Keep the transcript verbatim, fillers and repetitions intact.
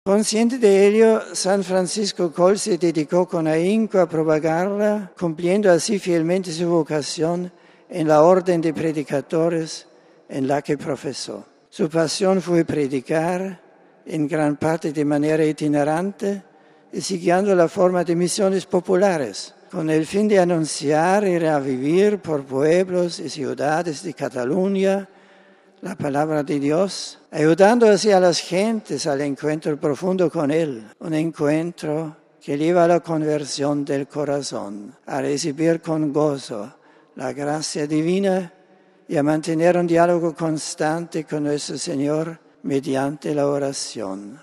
Consciente de ello, San Francisco Coll se dedicó con ahínco a propagarla, cumpliendo así fielmente su vocación en la orden de predicadores en la que profesó. Su pasión fue predicar, en gran parte de manera itinerante y siguiendo la forma de misiones populares, con el fin de anunciar y revivir por pueblos y ciudades de Cataluña la palabra de Dios, ayudando así a las gentes al encuentro profundo con Él, un encuentro que lleva a la conversión del corazón, a recibir con gozo la gracia divina y a mantener un diálogo constante con nuestro Señor mediante la oración.